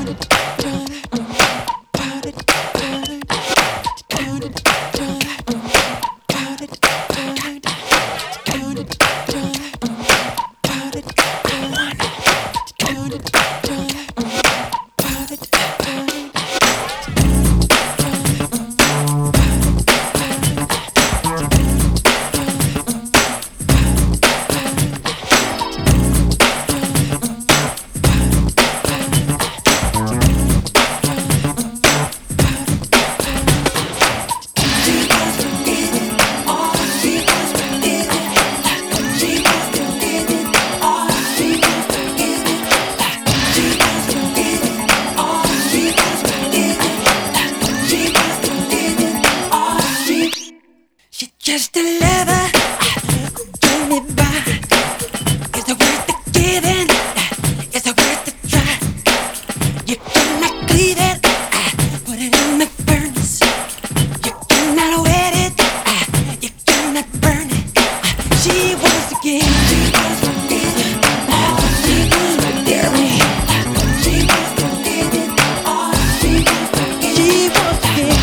Just a lover, give me back. Is it worth the giving? Is it worth the try? You cannot clean it, put it in the furnace. You cannot wet it, you cannot burn it. She wants to give. Dare me. She wants to give it. She wants to give.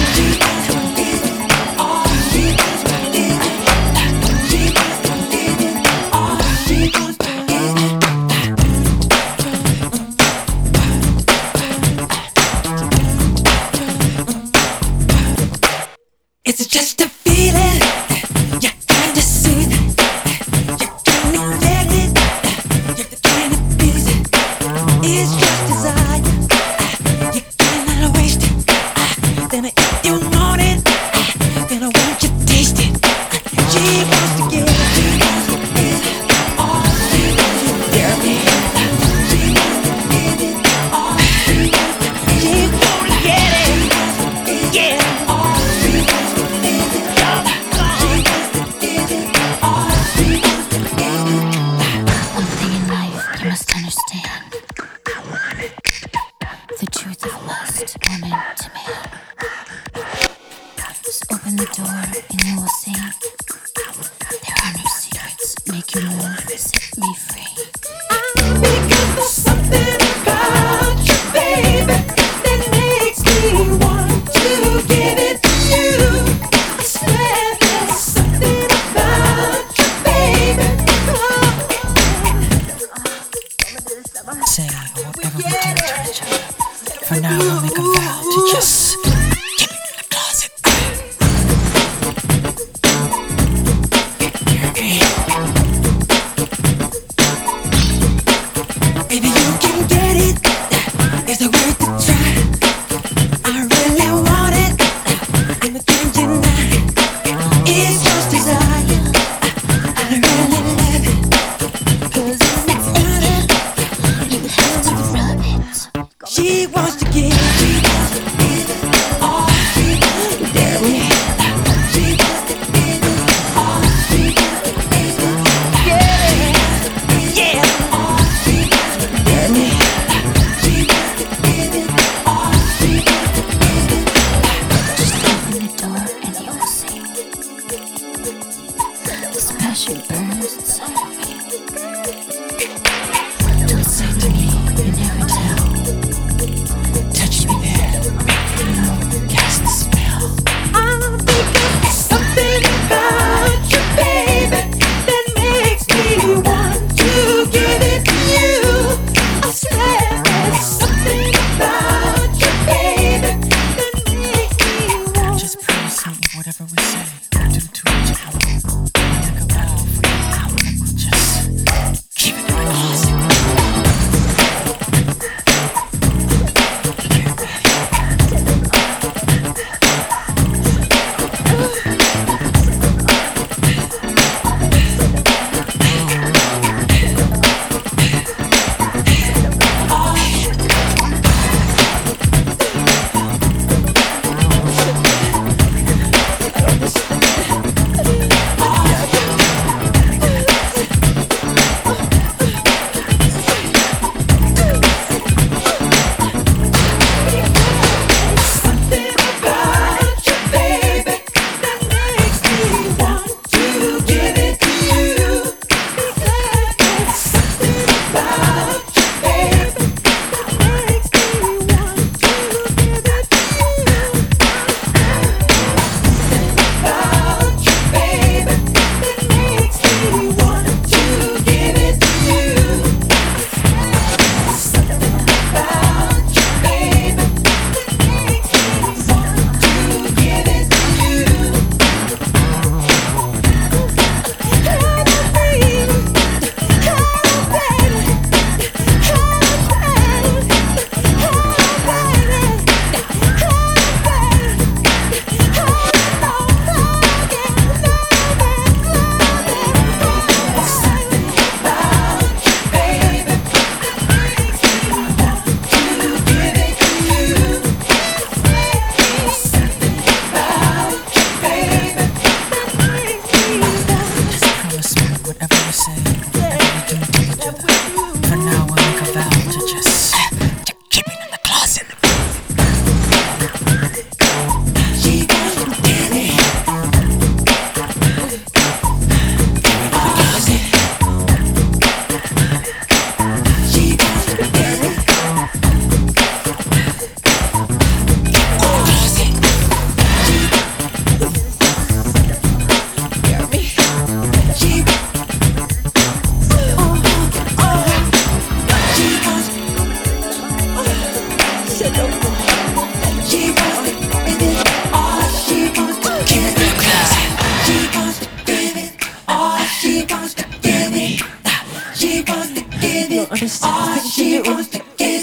It's just a feeling, you kinda see it, you kinda let it, you kinda feel it. It's just desire, you cannot waste it. Then if you want it, then I want you taste it. She wants to give. Dare me. She won't get it. Yeah. Understand the truth of lust, woman to man. Just open the door and you will see there are no secrets. Make you move, set me free. Because there's something about you, baby, that makes me want to give it to you. I swear there's something about you, baby. Say whatever we do to each other. For now, we'll make a vow to just keep it in the closet. Baby, you can get it. Is it worth the try? I really want it. And I can't deny. It's just desire. I really love it. 'Cause it's better. She wants to give. Dare me. Yeah. Dare me. Just open the door and you will see this passion burns inside of me. Don't say to me you never tell. He wants to get